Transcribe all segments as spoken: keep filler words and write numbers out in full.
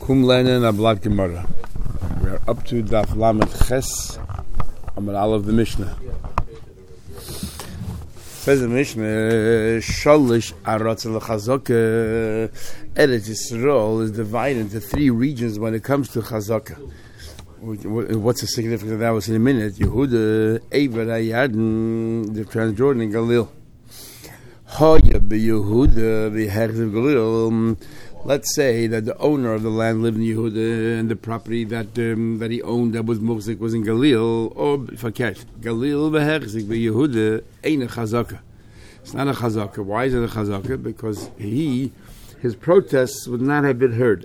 Kum Leinen Ablat Gemara. We are up to Daf Lamed Ches Amar Aleph the Mishnah. Says the Mishnah, Shalish Aratz L'Chazaka. Eretz Yisrael is divided into three regions when it comes to Chazaka. What's the significance of that? Was in a minute. Yehuda, Ever, Ayadin, the Transjordan, and Galil. Hoya be Yehuda, the Herz of Galil. Let's say that the owner of the land lived in Yehuda and the property that um, that he owned that was Muhzik was in Galil, or Faket. Galil v'Herzik be Yehuda ain't a Chazaka. It's not a Chazaka. Why is it a Chazaka? Because he, his protests would not have been heard.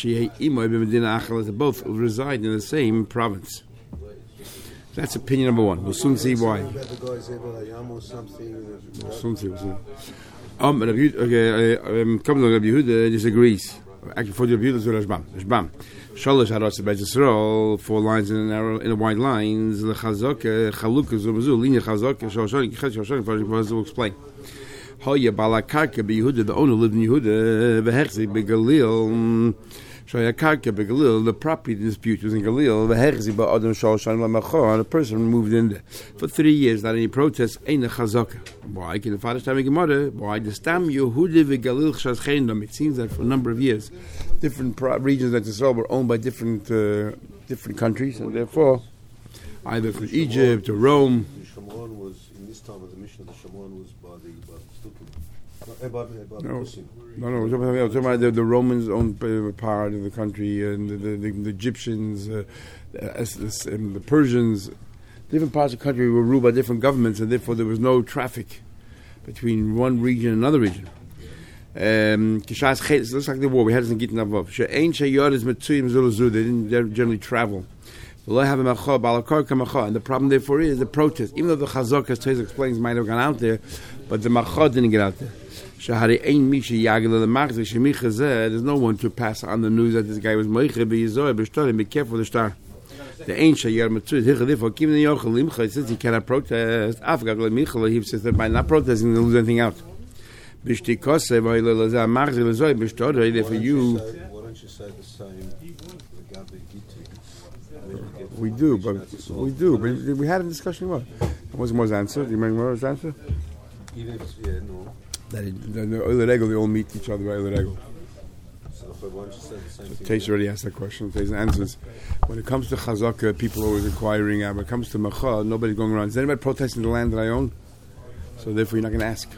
Both reside in the same province. That's opinion number one. We'll soon see why. We'll soon see. We'll see. Um, Rabbi okay, um, come to Rabbi Yehuda disagrees. Actually, for Rabbi Yehuda, it's Rashbam. Rashbam. Shalosh haras Beit Yisrael, four lines in a narrow, in a wide lines. The Chazaka, Chalukah, Zumazu, Linia Chazaka, Shoshani, Kichet, Shoshani, for will explain. Hoya Balakarka, Be Yehuda, the owner lived in Yehuda, Beherzi, Be Galil, Shoyakarka, Be Galil, the property dispute was in Galil, Beherzi, Be Adam, Shoshani, Lamachor, and a person moved in there. For three years, not any protests, ain't a Chazaka. Why? Can the father tell me Gemara? Why? The Stam Yehuda, Be Galil, Shazchendam. It seems that for a number of years, different pro- regions that Israel were owned by different uh, different countries, and therefore, either from Egypt or Rome. The Shomron was, in this time of the Mishnah, the Shomron was by the Stukim. About, about No, the no, no. We're talking about, we're talking about the, the Romans owned uh, part of the country, and the, the, the, the Egyptians, uh, the, and the Persians. Different parts of the country were ruled by different governments, and therefore there was no traffic between one region and another region. Um, it looks like the war. We had this in Gittin Avov. They didn't generally travel. And the problem therefore is the protest. Even though the Chazak, as Tez explains, might have gone out there, but the Machah didn't get out there. There's no one to pass on the news that this guy was Moiche. Be careful the star. The ancient Yar Matzud, since he cannot protest, he says that by not protesting, he doesn't lose anything out. For you, Why don't you say the same? we do, but we do, but we had a discussion. What? What was Mo's answer? Do you remember Mo's answer? Even if it's, yeah, no. That it, the, the Oile Regel, they all meet each other by Oile Regel. So why don't you say the same thing? Teish already asked that question. Teish answers. When it comes to Chazaka, people are always inquiring. Uh, when it comes to Macha, nobody's going around. Is anybody protesting the land that I own? So therefore, you're not going to ask.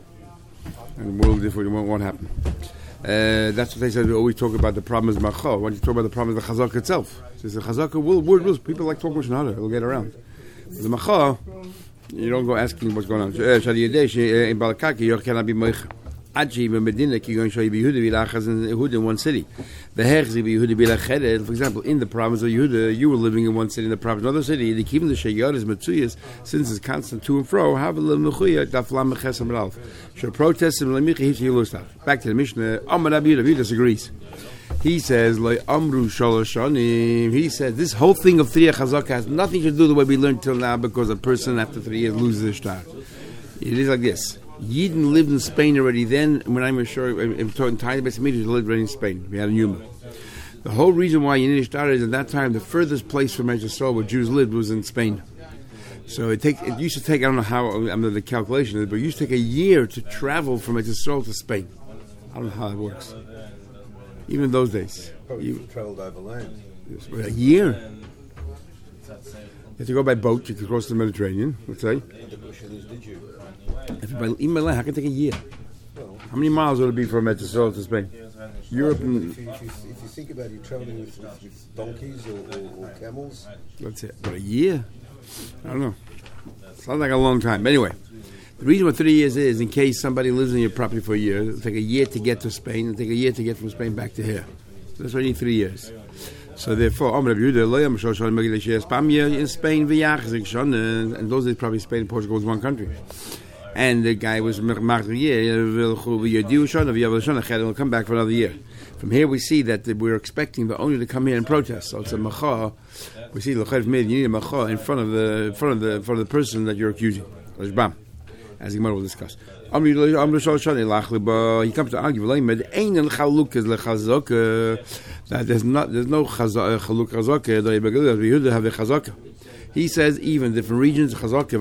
And the world, therefore, it won't, won't happen. Uh, that's what they said. We always talk about the problem is Macha. Why don't you talk about the problem of the Chazaka itself? Says the Chazaka will word rules. People like talking Shonara. It'll get around. The Macha, you don't go asking what's going on. Shadi in Balakaki, you cannot be Moicha. Aji in Medina, you're going to show you Yehuda Vilachas in Yehuda in one city. The Herzi Yehuda Vilached, for example, in the province of Yehuda, you were living in one city, in the province of another city. The Kivim the Sheyar is Matsuyas, since it's constant to and fro. Have a little Mechuya, Daflam Mechesam Ralph. Should protest him, Lemicha, he's Yelusaf. Back to the Mishnah, Amar Rabbi Rabbi disagrees. He says, Loi Amru Shaloshanim. He says, this whole thing of three Chazaka has nothing to do with the way we learned till now, because a person after three years loses their star. It is like this. Yidden lived in Spain already then. When I'm sure, I'm talking tiny bits of me, lived already in Spain. We had a Yuma. The whole reason why Yidden started is at that time the furthest place from Israel where Jews lived was in Spain. So it take it used to take I don't know how I mean the calculation is, but it used to take a year to travel from Israel to Spain. I don't know how that works. Even in those days, Probably you travelled overland. a year. You have to go by boat. You could cross the Mediterranean. Let's say. And the question is, did you? If by, even by land, how can it take a year? Well, How many miles would it be from Israel to Spain? Europe if and you, if you, if you think about it, travelling with, with, with donkeys or, or, or camels, that's it. But a year? I don't know. Sounds like a long time. But anyway, the reason what three years is, in case somebody lives in your property for a year, it'll take a year to get to Spain, it'll take a year to get from Spain back to here. So that's why you need three years. So therefore, in Spain, and those days probably Spain and Portugal was one country. And the guy was will come back for another year. From here we see that we're expecting the owner to come here and protest. So it's a macha. We see you need a macha in front of the in front of the in front of the person that you're accusing. as the Gemara will discuss. He comes to argue that there's not there's no chaluk chazaka. He says even different regions chazaka.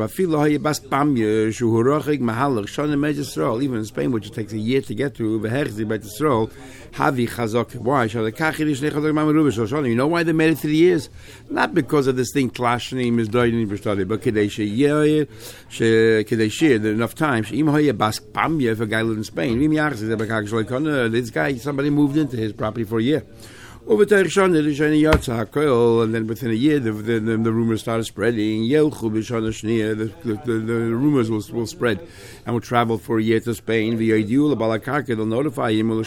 Even in Spain, which it takes a year to get to, Havi chazaka. Why? You know why they made it three years? Not because of this thing clashing is doing but Kadesh there enough time. If a guy lived in Spain, this guy somebody moved into his property for a year. Over and then within a year, the, the, the, the rumors started spreading. The, the, the, the rumors will, will spread and will travel for a year to Spain. They'll notify him. The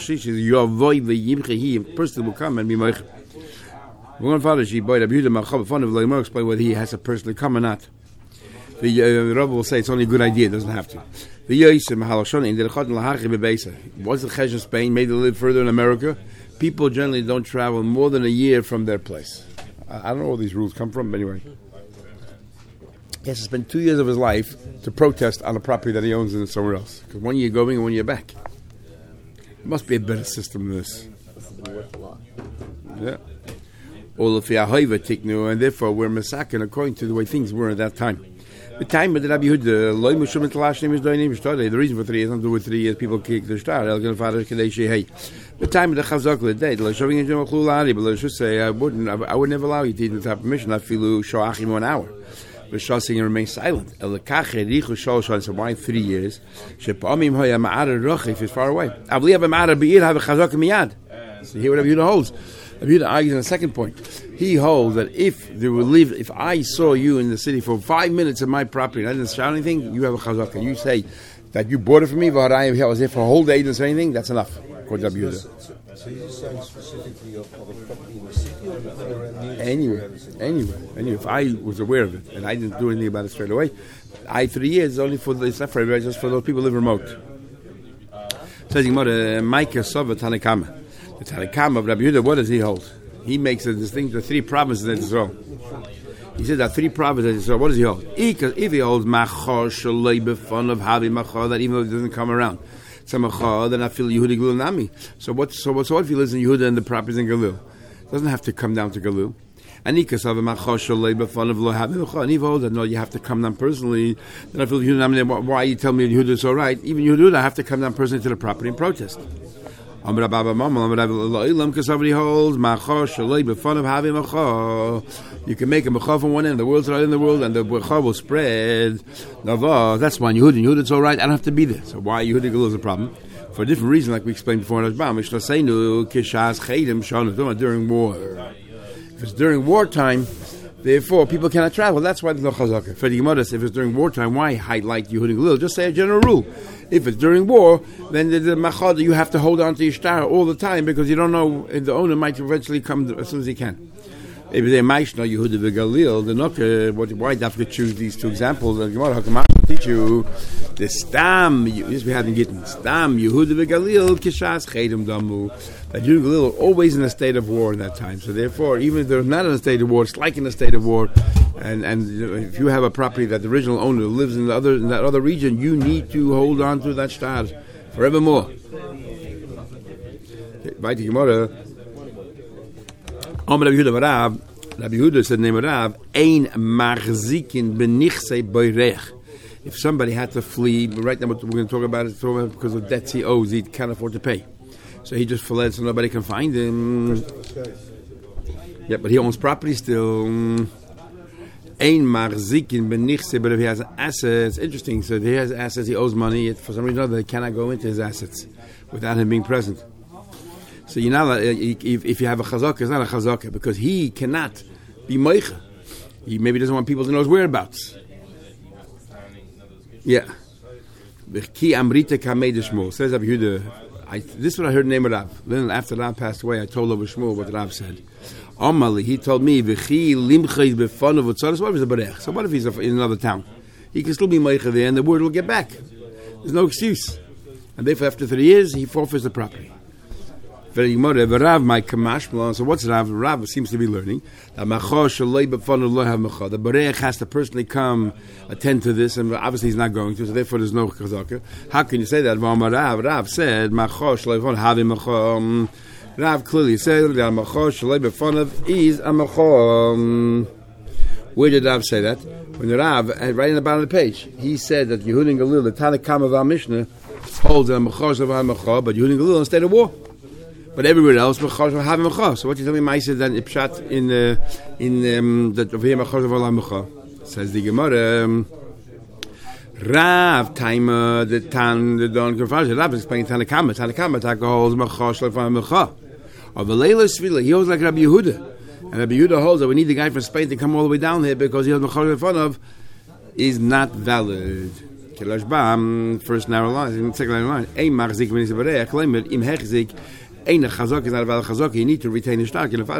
person will come and be Meicher. One father, she bought a beautiful fun of Leimor, explain whether he has to personally come or not. The uh, Rabbi will say it's only a good idea, it doesn't have to. The Yosim Halashon in the Chod Lahar was the Chesh in Spain, made them live further in America. People generally don't travel more than a year from their place. I, I don't know where these rules come from, but anyway. He has to spend two years of his life to protest on a property that he owns in somewhere else. Because one year going and one year back. There must be a better system than this. Yeah. All of the Tiknu, and therefore we're masakin according to the way things were at that time. The time of the Rabbi Yehuda, loy mushum tlash is doing him started. The reason for three years, not to do with three years, people kick the star. El gan father kadesh hey. The time of the chazak the day, the showing in Jemal Khulari, but let's just say I wouldn't, I would never allow you to even have permission. I feel you shoachim one hour. But shasing and remain silent. El kache richu shoshan. So why three years? Shepamim hoya ma'ara rochif is far away. I believe a ma'ara beir have a chazak miyad. So here what Rabbi Yehuda holds. Rabbi Yehuda argues on the second point. He holds that if they will leave, if I saw you in the city for five minutes of my property and I didn't shout anything, you have a chazaka. You say that you bought it from me, but I was there for a whole day, didn't say anything, that's enough. According to Rabbi Yehuda. So you're saying specifically of, of a property in the city or anywhere? Anywhere, anywhere, anywhere. If I was aware of it and I didn't do anything about it straight away, I three years is only for the, it's not for everybody, just for those people who live remote. Says Gemara, Micah Sova Tanakama. The Tanakama of Rabbi Yehuda, what does he hold? He makes a distinction of three provinces in Israel. He says that three provinces in Israel, what does he hold? If he holds Machor Shalei Befon of Havi Machor, that even though it doesn't come around, then I feel Yehuda Galil Nami. So what? So what? So what if he lives in Yehuda and the properties in Galil? Doesn't have to come down to Galil. And he holds that no, you have to come down personally. Then I feel Yehuda Nami. Why you tell me Yehuda is all right? Even Yehuda, I have to come down personally to the property and protest. Somebody holds you can make a machor from one end, the world's right in the world, and the machor will spread. That's one Yehuda. Yehuda, it's all right. I don't have to be there. So why Yehuda Galil is a problem? For a different reason, like we explained before in Ashbam. During war. If it's during wartime, therefore people cannot travel. That's why there's no chazaka. For the Gemara, if it's during wartime, why highlight Yehuda Galil? Just say a general rule. If it's during war, then the, the machad you have to hold on to your star all the time because you don't know if the owner might eventually come as soon as he can. If they might know Yehuda v'Galil, the not why do you have to choose these two examples? And Gemara Hakamash will teach you the stam. This we haven't gotten stam Yehuda v'Galil kishas chedem damu. That Yehuda Galil are always in a state of war in that time. So therefore, even if they're not in a state of war, it's like in a state of war. And and if you have a property that the original owner lives in the other in that other region, you need to hold on to that star forevermore. Right, Gemara. Rabbi Yehuda said, "Name Rav, ein machzikin benichsei boirech." If somebody had to flee, but right now we're going to talk about it because of debts he owes, he can't afford to pay, so he just fled so nobody can find him. Yeah, but he owns property still. Ein machzikin benichsei, but if he has assets, interesting. So if he has assets, he owes money. For some reason or other, they cannot go into his assets without him being present. So you know, if, if you have a chazaka, it's not a chazaka because he cannot be meicha. He maybe doesn't want people to know his whereabouts. Yeah. Ki amrita kamei de Shmuel says Rabbi Yehuda. This is what I heard the name of Rav. Then after Rav passed away, I told over Shmuel what Rav said. Amali, he told me v'chi limchei befanav v'tzaros. What if he's a berech? So what if he's in another town? He can still be meicha there, and the word will get back. There's no excuse, and therefore after three years, he forfeits the property. Very Gemara, Rav my kamashmal. So what's Rav? Rav seems to be learning that Macha shalei b'fanu lo have Macha. The Bareich has to personally come attend to this, and obviously he's not going to, so therefore there's no chazaka. How can you say that? Rav, Rav said Macha shalei b'fanu have Macha. Rav clearly said that Macha shalei b'fanu is a Macha. Where did Rav say that? When the Rav, right in the bottom of the page, he said that Yehudin Galil, the Tanakam of our Mishnah, holds a Macha of Macha, but Yehudin Galil instead of war. But everywhere else, Mechaz will have a Mechaz. So what you tell me, Maisa, then Ipshat in uh, in um, that over here Mechaz of Allah Mechaz. Says the Gemara, um, Rav Taima the Tan the Don Kafaj. Rav is explaining Tanakama. Tanakama Taka holds Mechaz of Allah Mechaz. Of the Leila Svila, he holds like Rabbi Yehuda, and Rabbi Yehuda holds that we need the guy from Spain to come all the way down here because he has Mechaz in front of is not valid. Kilash Bam, first narrow line, second narrow line. Ein Machzik when he's a Berei, claim it im Hechzik. Ein chazak is not about chazak. You need to retain his stock. The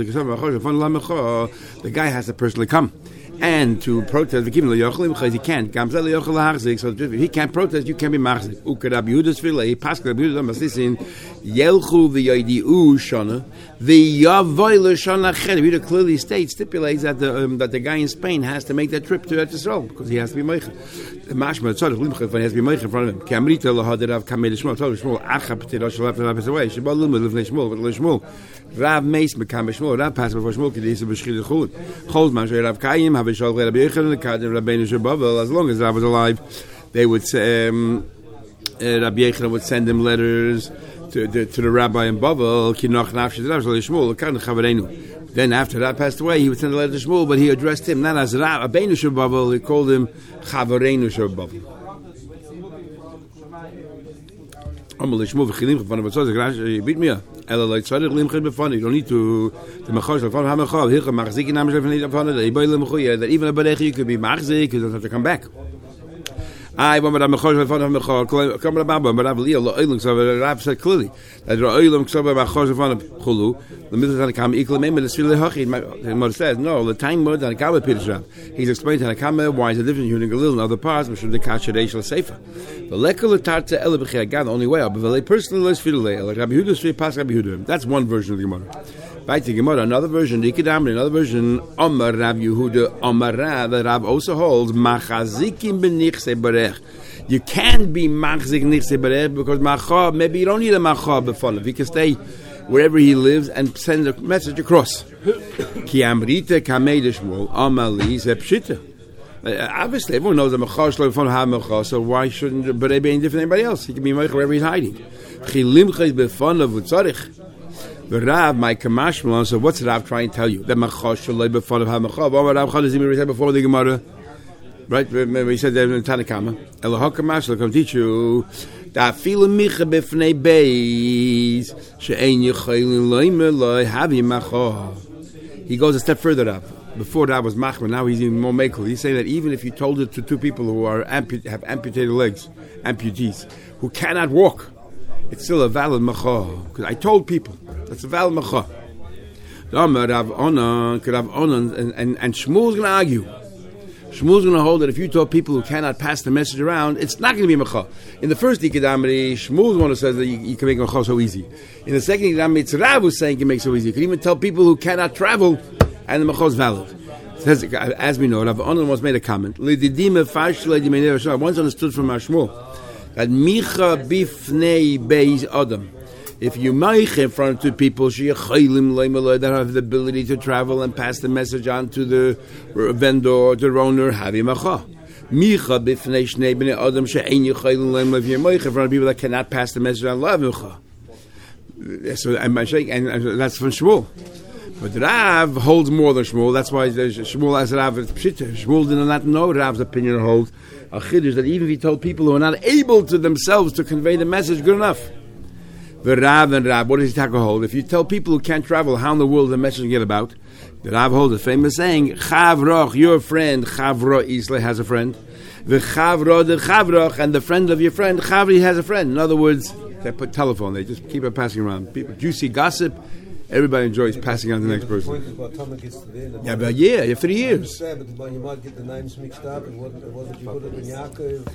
guy has to personally come and to protest. He can't. So if he can't protest, you can't be machzik. Ukarab Yehuda's village. Pascal Yehuda Masisin Yelchu v'Yadiu Shana the Yavoyle Shana Cher. Yehuda clearly states stipulates that the um, that the guy in Spain has to make that trip to Eretz Yisrael because he has to be meicher. Mashma tzarich limchad when he has to be meicher in front of him. Kamrita lahaderav kamei Shmuel. Told Shmuel acha p'tira shalaf le'lapes away. Shebal lumad lefnei Shmuel. But Shmuel Rav Meis mekam Shmuel. Rav passed before Shmuel kedisa b'shchid chulud. Cholz man Rav Kayim have Shal Rabbi Yechon and Kadim Rabbeinu Shebavel. As long as Rav was alive, they would say um, uh, Rabbi Yechon would send him letters to, to, to the rabbi in Bavel. Kinoch nafshid Rav Shmuel. Kan chavarenu. Then after that passed away, he would send a letter to Shmuel, but he addressed him not as Rabbeinu Shebavel. He called him Chavarenu Shebavel. You beat me up. You don't need to the machaz of ha machaz. Here machzik in name of that even a berech you could be machzik, you don't have to come back. I want to machaz of ha machaz. Come to Baba, but I believe Eilum. So Rav said clearly that Eilum ksav machaz of chulu. The mitzvah that come equal member the sfilei hachid. The mother says no. The time mode that Kama Peter Rav. He's explained that Kama why is the difference between Galil and other parts. Which should the kasher shel sefer. The lekol tarta ele b'chei the only way. But the personally less sfilei like Rabbi Yehuda sfilei pas Rabbi Yehuda. That's one version of the Gemara. Right, the Gemara, another version, the Ikadam, another version, Omar Rabbi Yehuda, Omar Rav, that Rav also holds, Machazikim b'nichse berech. You can't be Machazik nichse berech because Macha, maybe you don't need a Macha b'fonav. He can stay wherever he lives and send a message across. Ki amrita kamei d'shmol, Amali zepshita. Obviously, everyone knows that Macha shlo b'fonav ha Macha, so why shouldn't Bereh be any different than anybody else? He can be Macha wherever he's hiding. Chi limchait b'fonav v'tzarich. The Rav, my kamashmal, so what's Rav trying to tell you? That machash shalei b'fanav ha-machav. What Rav Chadazim said before the Gemara? Right? We said that in Tanakama. Elohah kamashmal, come teach you. Da filu micha b'fnei beis she'ein yechelin lo'ime lo'i havi machav. He goes a step further up. Before that was machma, now he's even more mekel. He's saying that even if you told it to two people who are ampu- have amputated legs, amputees, who cannot walk, it's still a valid macha. Because I told people, that's a valid macha. Rav Onan, Rav Onan, and, and, and Shmuel's going to argue. Shmuel's going to hold that if you told people who cannot pass the message around, it's not going to be macha. In the first Ikadamri, Shmuel's one who says that you, you can make macha so easy. In the second Ikadamri, it's Rav who's saying you can make it so easy. You can even tell people who cannot travel, and the macha is valid. Says, as we know, Rav Onan once made a comment. Once understood from our Shmuel that micha bifnei beis adam. If you meicha in front of two people, she'yachaylim leimaloi that have the ability to travel and pass the message on to the vendor or the owner, havi macha. Micha bifnei shnei bnei adam she'ein yachaylim leimaloi. If you're meicha in front of people that cannot pass the message on, lav macha. So I'm saying, and that's from Shmuel. But Rav holds more than Shmuel. That's why Shmuel has Rav pshita. Shmuel did not know Rav's opinion holds. A chiddush that even if he told people who are not able to themselves to convey the message good enough. The Rav and Rav, what does he take a hold? If you tell people who can't travel how in the world the message get about, the Rav holds a famous saying, Chavroch, your friend, Chavro Isle has a friend. The Chavro, the Chavroch, and the friend of your friend, Chavri has a friend. In other words, they put telephone, they just keep it passing around. People, juicy gossip, everybody enjoys passing on to the next person. Yeah, but yeah, yeah, for the years.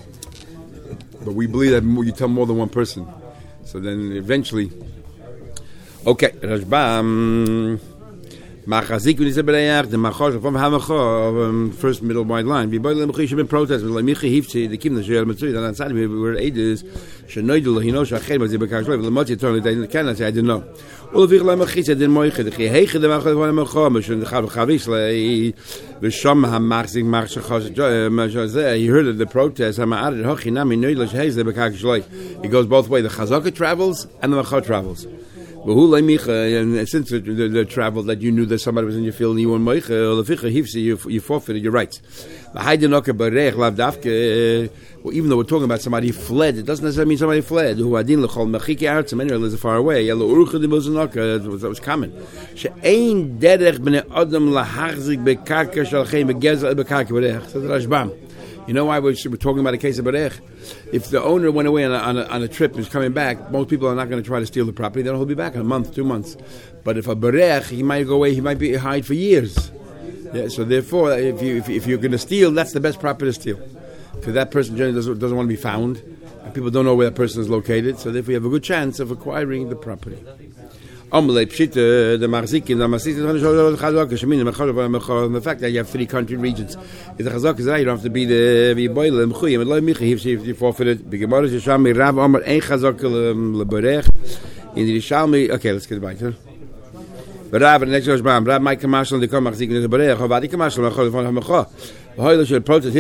But we believe that you tell more than one person. So then eventually, Okay, Rashbam. Machazik when he said Bereach, the Machosh from Hamacho, first middle wide line. We both have been protesting. Like Michi Hifti, the Kim the Shel Matzui, and on Saturday we were aiders. Shenoidul, he knows Shachem, but the Bekash, the Motzi told me they cannot say, I didn't know. All of Vichle Machis, I didn't know. The Hege, the Machos of Hamacho, and the Chav Chavis, the Sham Hamachzik, Machos, he heard of the protest. Hamad, Hochinami, Noidlish, Hez, the Bekash. He goes both ways. The Chazaka travels and the Macho travels. And since the, the, the travel that you knew that somebody was in your field and you were moiche, you, you forfeited your rights. Well, even though we're talking about somebody fled, it doesn't necessarily mean somebody fled. Who adin lechol mechiki arts, many lives far away. That was common. She'ein derech b'nei adam lahachzik bekarka shalchein begezel bekarka berech. Says Rashbam. You know why we're, we're talking about a case of Berech? If the owner went away on a, on a, on a trip and is coming back, most people are not going to try to steal the property. Then he'll be back in a month, two months. But if a Berech, he might go away, he might be hide for years. Yeah, so therefore, if, you, if, if you're going to steal, that's the best property to steal. Because that person generally doesn't, doesn't want to be found. And people don't know where that person is located. So therefore, you have a good chance of acquiring the property. The fact that you have three country regions. If the Chazak is right, you don't have to be the boiler. If you forfeited, in the Rishalmi. Okay, let's get back to it. Rav, the next Rav, Rav might come out on the Kamachzik in the Berech. How about the Kamachzik? If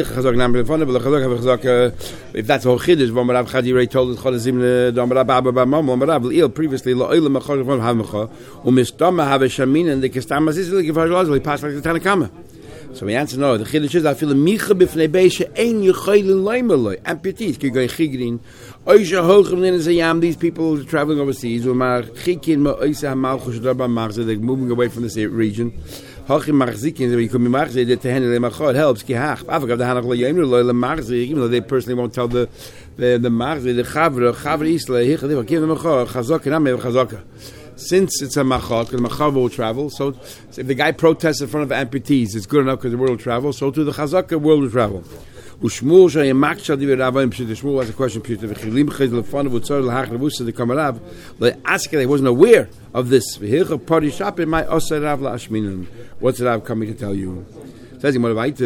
that's all chiddush, when Rav Chadi Rei told us Chodazim the Rav Abba Bamam, Rav Leil previously Lo'il Machor from Hamacha, Umistama have a Shamin and the Kestama Zizli Givar Lazli passed like the Tanakama. So we answer no. The chiddush is I feel a micha b'fnei beisha ein yuchaylin loimaloi amputees ki goy chigrin oisha hochem nin zayam. These people traveling overseas umar chikin ma oisa hamalchus darba marze. They're moving away from this region. Hachim marzikin we come marze that to handle them achod helps ki hach. After the hanach loyim loy marze, even though they personally won't tell the the the marze the chavra chavra isla he give them achod chazaka nam chazaka. Since it's a machat, because machat will travel, so, so if the guy protests in front of amputees, it's good enough because the world will travel, so to the chazaka, world will travel. Ushmul shayamakshad divravaim pshut. Shmuel has a question pshut. V'chilim chayz lefanav utzar l'hach levusa the kamarav. They asked him, he wasn't aware of this. V'hilcha party shop in my osar rav la'ashminun. What's Rav coming to tell you? Says him, what about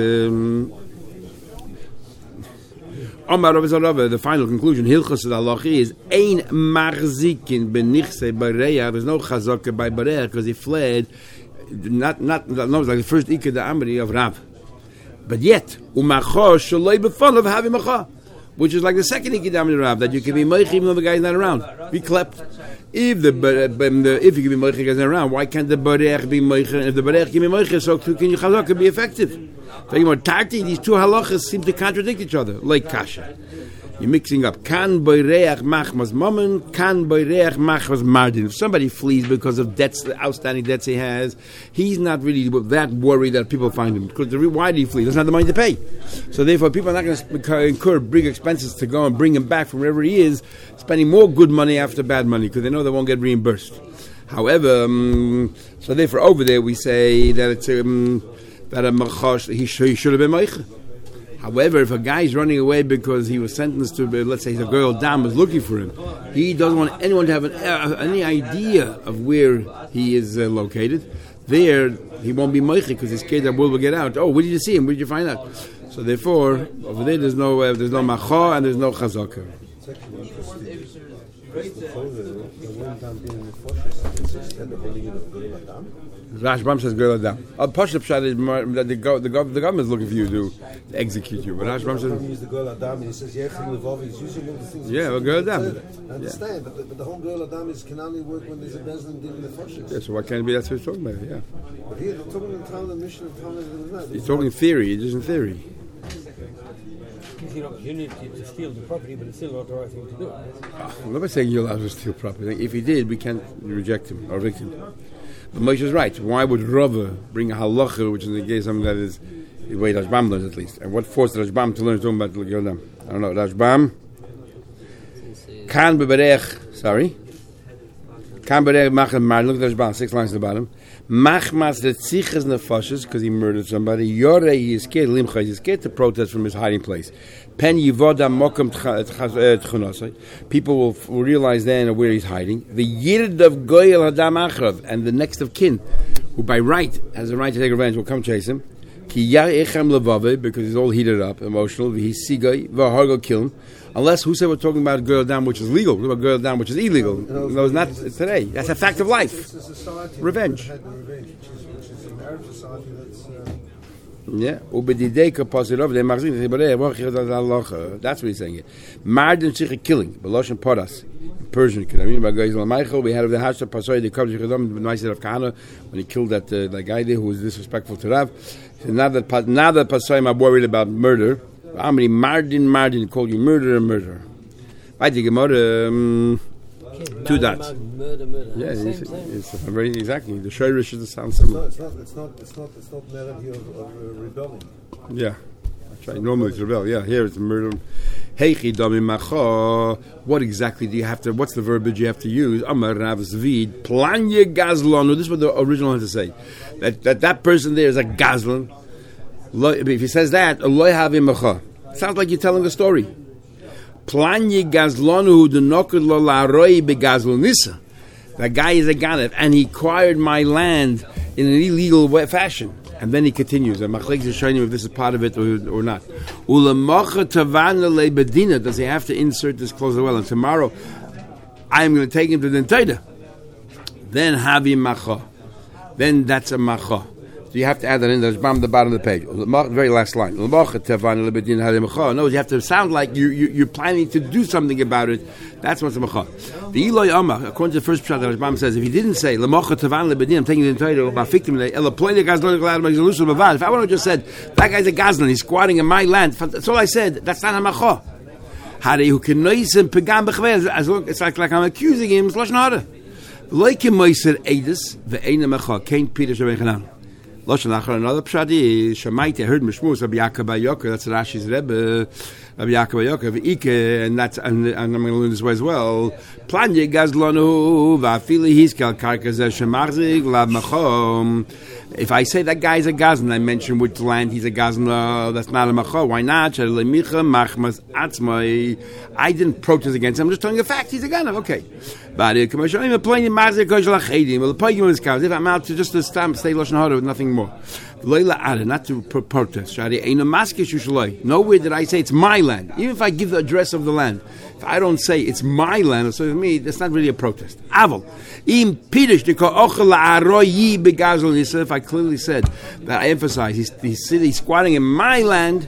the final conclusion, Hilchos Halacha is ein marzikin benichse bareya. There's no chazaka by bareya because he fled. Not not no, it's like the first ikad amri of Rav, but yet umacho shaloi b'fanav having macha, which is like the second ikad amri of Rav that you can be meich even though the guy is not around. Be klept. If the if you can be meich the guy is not around, why can't the bareya be meich? If the bareya can be meich, so can your chazaka be effective? These two halachas seem to contradict each other, like kasha. You're mixing up. Kan boireach machmas mammon, kan boireach machmas mardin. If somebody flees because of debts, the outstanding debts he has, he's not really that worried that people find him. Because the, why did he flee? He doesn't have the money to pay. So therefore, people are not going to incur big expenses to go and bring him back from wherever he is, spending more good money after bad money because they know they won't get reimbursed. However, um, so therefore over there we say that it's um, that a machash he, sh- he should have been meicha. However, if a guy is running away because he was sentenced to, let's say, a girl dam was looking for him, he doesn't want anyone to have an, uh, any idea of where he is uh, located. There, he won't be meicha because he's scared that will will get out. Oh, where did you see him? Where did you find out? So therefore, over there, there's no uh, there's no macha and there's no chazaka. Rashbam says Goel Adam. Al Pashup Pshat is that the the the government is looking for you to execute you. But Rashbam says the Goel Adam. He says Yechim Levov is using all the things. Yeah, well, Goel Adam. I understand, yeah. but, the, but the whole Goel Adam is can only work when there's a bezdin dealing with Foshes. Yeah, so why can't it be that's what he's talking about? Yeah. But here they're talking in town, the mission of town is not. He's talking theory. It's just in theory. You know, you need to steal the property, but it's still not the right thing to do. I'm not saying you're allowed to steal property. If he did, we can't reject him or evict him. But Moshe is right. Why would Rava bring a halacha, which is in the case something that is the way Rashbam learns at least? And what forced Rashbam to learn talking about the Goel Adam? I don't know. Rashbam. Kan beberech. Sorry. Kambereg Machem Mar. Look at the bottom, six lines at the bottom. Machmas the tzichas nefashos because he murdered somebody. Yore he is scared. Limcha he is scared to protest from his hiding place. Pen yivoda mokum tchunasai. People will, will realize then where he's hiding. The yird of goyel hadam achrav, and the next of kin, who by right has the right to take revenge, will come chase him. Ki yar echem levave, because he's all heated up, emotional. He sigay v'hargo kill him. Unless who said we're talking about girl down, which is legal, we're talking about girl down, which is illegal. No, it's not it's today. That's a fact of life. Revenge. Yeah. That's what he's saying here. Marden sich killing. Beloshen podas. Persian. I mean, by guys like Michael, we had of the Hasha Pasoi, the coverage of Nicer of Kahana, when he killed that uh, that guy there who was disrespectful to Rav. So now that now that Pasoi are worried about murder. Amri Mardin Mardin called you murderer, murderer. I think about um, two dots. Murder, murder. Yeah, same, it's, same. it's very exactly. The Shirish is the sound similar. It's not. It's not. It's not. It's not melody of, of uh, rebelling. Yeah, that's right. Normally it's rebel. Yeah, here it's murder. Heichi dami macha. What exactly do you have to? What's the verbiage you have to use? Amar Rav Zvid planye gazlanu. This is what the original had to say. That that that person there is a gazlan. If he says that, sounds like you're telling a story. Planye gazlanu denoked lo laroi begazlonisa. That guy is a ganav, and he acquired my land in an illegal way, fashion. And then he continues. And Machlek is showing him if this is part of it or, or not. Does he have to insert this clause as well? And tomorrow, I am going to take him to the Ntaida. Then havi macha. Then that's a macha. So you have to add that in. There's bottom the bottom of the page. The very last line. No, you have to sound like you, you, you're planning to do something about it. That's what's a macha. The Eloi Amar, according to the first pshat, the Rashbam says, if he didn't say L'mocha tavan lebedin, I'm taking the entire about victim. If I would have just said that guy's a gazlan, he's squatting in my land. That's all I said. That's not a macha. Who can noise him pegam b'chver? As long it's like like I'm accusing him. It's lashon hara. Like him moiser edus ve'eina macha. Kain Peter Shabechanan. Lashon achar another pshat is Shemaiti. I heard Mishmus Rabbi Yaakov Bar Yoker. That's Rashi's Rebbe. Rabbi Yaakov Bar Yoker Ike, and that's and, and I'm going to learn this way as well. Planye gazlanu va'afili hiskal karkas shemachzik lav machom. If I say that guy's a gazlan, I mention which land he's a gazlan. That's not a machom. Why not? I didn't protest against him. I'm just telling you a fact. He's a gazlan. Okay. But if I'm out to just to stamp, stay lashon hara with nothing more. Not to protest. Nowhere did I say it's my land. Even if I give the address of the land, if I don't say it's my land, so to me, that's not really a protest. Aval. If I clearly said that I emphasize he's, he's, he's squatting in my land,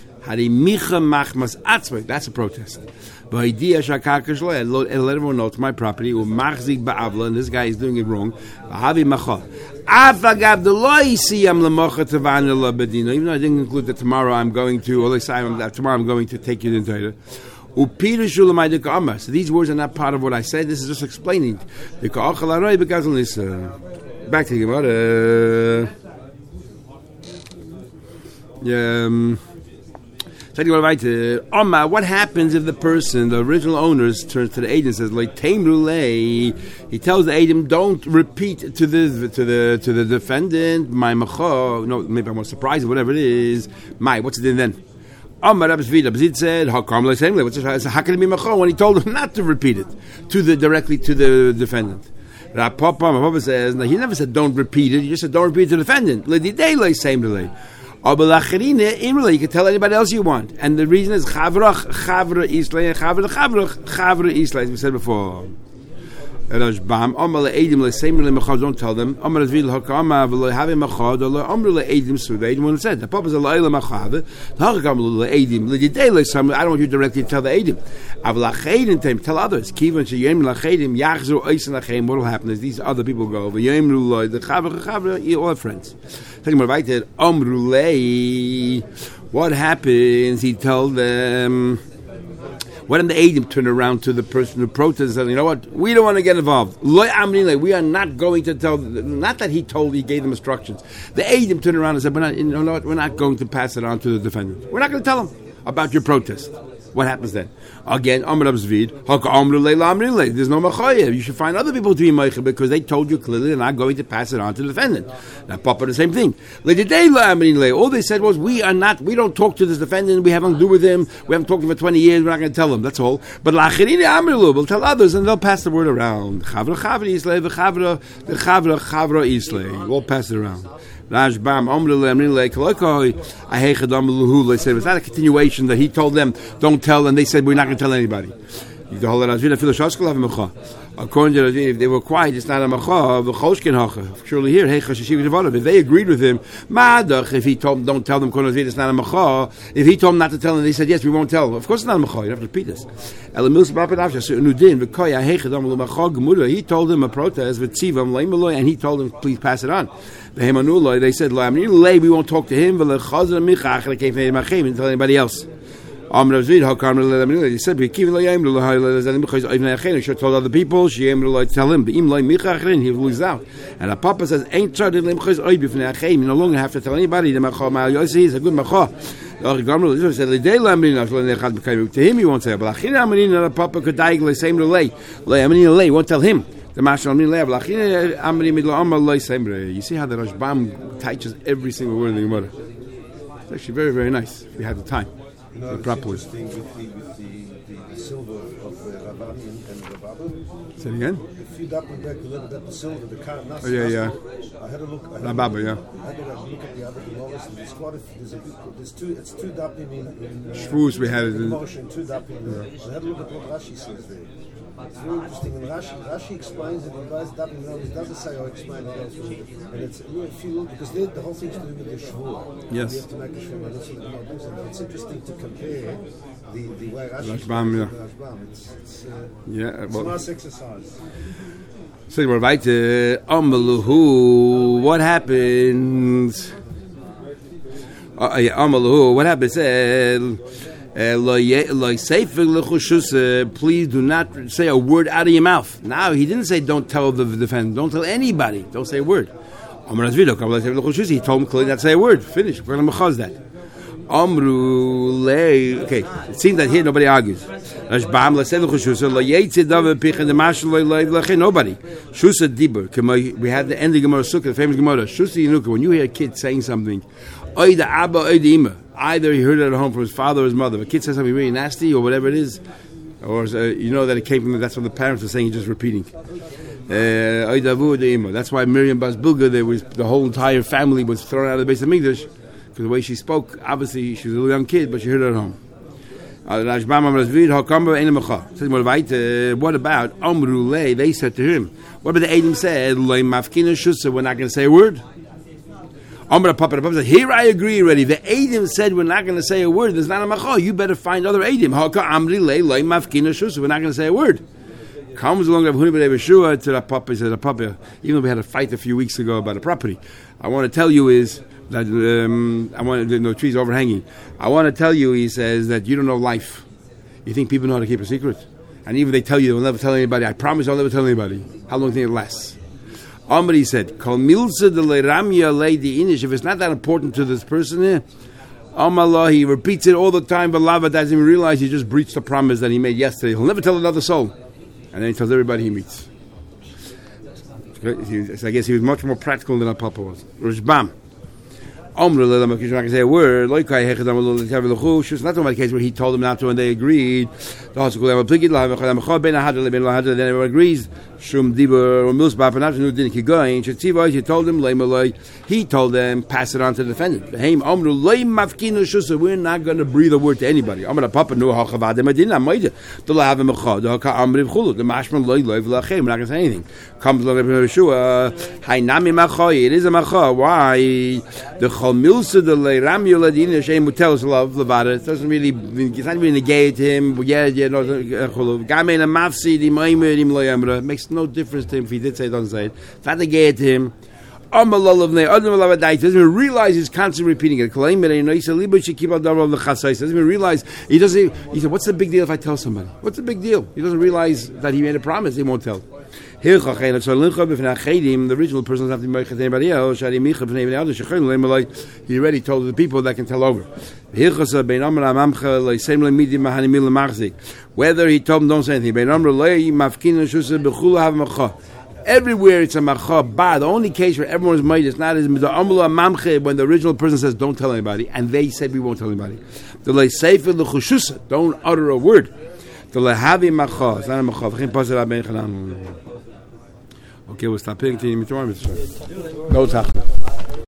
that's a protest. But idea shakakish let let everyone know it's my property. Umachzik ba'avla, and this guy is doing it wrong. Havi macha. Afagav the loy siyam lemocha tavana labedina. Even though I didn't include that tomorrow I'm going to, or let's say that tomorrow I'm going to take you to the Upira shulamaydik amar. So these words are not part of what I said. This is just explaining. The ka'achal aroy begazal nisa. Back to the Gemara. Yeah. Um, what happens if the person, the original owners, turns to the agent and says, like Taimrulay, he tells the agent, don't repeat to the to the to the defendant, my macho, no, maybe I'm more surprised, whatever it is, my, what's it then? Amar Rabbi Zvid said, how come like same way? How can it be macho when he told him not to repeat it to the directly to the defendant? Rav Papa, my Papa says, no, he never said don't repeat it, he just said don't repeat it to the defendant. L'didei same delay. You can tell anybody else you want. And the reason is Chavrach, Chavra Islay, Chavra, Chavra, Chavra Islay, as we said before. Don't tell them. They didn't want to say the Papa is a Laila Machav. I don't want you directly to tell the Edim. Tell others. What will happen is these other people go over. All have friends. What happens? He told them. Why didn't the Eidim turn around to the person who protested and said, you know what, we don't want to get involved. We are not going to tell, not that he told, he gave them instructions. The Eidim turned around and said, we're not, you know what, we're not going to pass it on to the defendant. We're not going to tell him about your protest. What happens then? Again, Amr Zvid, Haka Amr Leila Amr Le. There's no Machayev. You should find other people to be Meicha because they told you clearly they're not going to pass it on to the defendant. Now, Papa, the same thing. All they said was, we are not, we don't talk to this defendant, we haven't to do with him, we haven't talked to him for twenty years, we're not going to tell him, that's all. But Lachirine Amr Le, we'll tell others and they'll pass the word around. Chavra Chavra Islay, the Chavra, the Chavra Chavra Islay. We'll pass it around. Rajbam Amrele Amrile Kalokoi Ahechadam Luhu. They said it's not a continuation that he told them don't tell, and they said we're not going to tell anybody. According to Rajin, if they were quiet, it's not a macha. The choshkin hacha. Surely here, hey chashiv. If they agreed with him, madach. If he told them, don't tell them, it's not a macha. If he told them not to tell them, they said yes, we won't tell. Of course, it's not a macha. You have to repeat this. He told them a protest with tzivam leimaloi, and he told them, please pass it on. They said, we won't talk to him. And tell anybody else. Amr Zvid, how come they said, "We keep the yam lo hayla." Should told other people. She yam lo tell him. Beim lo michachrin, he will lose out. And the Papa says, "Ain't tried to lim chayz oy b'fnei achim." You no longer have to tell anybody. The macha ma yosi is a good macha. The Gamral said, "The day lamrin after they had become to him, he won't say." But achin amrin, the Papa could die the same lay. Lay amrin lay won't tell him. The Mashal amrin lay. But achin amrin midlo amal lay same. You see how the Rashbam teaches every single word in the Gemara. It's actually very, very nice if you have the time. You know, it's interesting with the, with the, the, the silver of uh, Rabban and, and Rababa. Say it again? If you double back a little bit, the silver, the car, oh, yeah, yeah. I had a look. I had Rababa, yeah. I had a look at the other Gemaras, and there's quite a, there's, a, there's two, it's two dapping in, in uh, Shvus we had it in. Emotion, two dapping. Yeah. I had a look at what Rashi says there. It's very interesting. And Rashi, Rashi explains it, and guys dapping, you know, it doesn't say, oh, explain it elsewhere. And it's, you know, if you look, because the whole thing's to do with the Shvur. Yes. You have to make a Shvur, and that's what the Gemara does. And it's interesting to compare the, the way Rashi Rashbam, yeah. Rashbam. It's, it's, uh, yeah, well, it's a nice exercise. So we're right to Amaluhu. What happens? Uh, yeah, Amaluhu. What happens? Please do not say a word out of your mouth. Now he didn't say don't tell the defendant. Don't tell anybody. Don't say a word. He told him clearly not to say a word. Finish. We're going to machaz that. Amru lei. Okay, it seems that here nobody argues. Rashbam l'sei l'chushusa lo yetzi davar pichin the mashal lo l'chei nobody. Shusa dibur. We had the ending Gemara Sukkah, the famous Gemara. Shusa yinuka. When you hear a kid saying something, oy the abba, oy the ima. Either he heard it at home from his father or his mother. If a kid says something really nasty or whatever it is, or uh, you know that it came from that's what the parents were saying. He's just repeating. Uh, oy davu the ima. That's why Miriam Bas Bilga, there was the whole entire family was thrown out of the Beis Hamikdash. The way she spoke, obviously she was a little young kid, but she heard it at home. What about Amru Le? They said to him, what about the Eidim said? We're not going to say a word. Amr Papa said, here I agree already. The Eidim said we're not going to say a word. There's not a macha. You better find other Eidim. We're not going to say a word. Comes along to the Papa. He said, Papa, even though we had a fight a few weeks ago about a property, I want to tell you is that um, I want the no trees overhanging. I want to tell you, he says, that you don't know life. You think people know how to keep a secret, and even if they tell you, they'll never tell anybody. I promise, I'll never tell anybody. How long do you think it lasts? Amri said, "Kol milza de leramya lady inish." If it's not that important to this person, eh? Amallah, he repeats it all the time, but lava doesn't even realize he just breached the promise that he made yesterday. He'll never tell another soul, and then he tells everybody he meets. So I guess he was much more practical than our Papa was. Rishbam. Omru lelam, because you're not going to say a word. Loikai hechadam l'tev l'chush. It's not talking about the case where he told them not to and they agreed. The hospital level pligid lahav echadam echad ben ahad le'ben lahad. Then everyone agrees. Shum dibur or milsbap and after nu din kigoyin. Shetziva, he told them leimaloi. He told them pass it on to the defendant. Heim omru leim mafkinu shusa. We're not going to breathe a word to anybody. Amar Papa nu hachavadim adina moide. The lahav echad. The haka amri v'chulu. The mashman loy loy v'lachem. We're not going to say anything. Comes along Rabbi Yeshua. Hainami machoy. It is a machoy. Why the Milsa the Ramula Dina Shem would tell us love Levada. It doesn't really, it's not really negate him. Yeah, yeah, no. Gamen and Mafsi, the Maimer, the Mloyamra. Makes no difference to him if he did say it, doesn't say it. It's not negate him. Doesn't even realize he's constantly repeating it. Doesn't even realize, he doesn't, he said, what's the big deal if I tell somebody? What's the big deal? He doesn't realize that he made a promise, he won't tell. Hilchach so lincha b'fnei chedim. The original person doesn't have to be meichad anybody else. Shari micha b'fnei b'nei adam shechayim leim like he already told the people that can tell over. Hilchach bein amar amamcha leisem leimidim mahanimil lemachzik. Whether he told them don't say anything. Bein amar lei mafkin shusa b'chula hav macha. Everywhere it's a macha ba. The only case where everyone's might is not is the amula mamche when the original person says don't tell anybody and they said we won't tell anybody. The leiseifer l'chushusa, don't utter a word. The lehavi macha, it's not a macha. V'chein pasel ha ben chanan. Okay, we'll stop paying to you tomorrow. No tachna.